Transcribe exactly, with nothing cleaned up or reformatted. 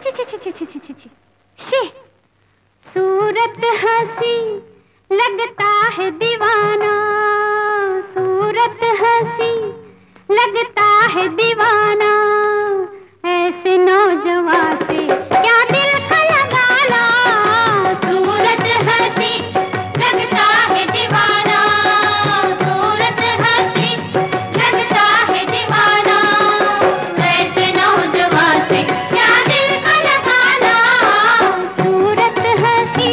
छी छी छी छी छी छी छी छी शी। सूरत हंसी लगता है दीवाना, सूरत हंसी लगता है दीवाना, ऐसे नौजवान से क्या दिल का लगाना। सूरत हंसी लगता है दीवाना, सूरत हंसी लगता है दीवाना, ऐसे नौजवान से क्या दिल का लगाना। सूरत हंसी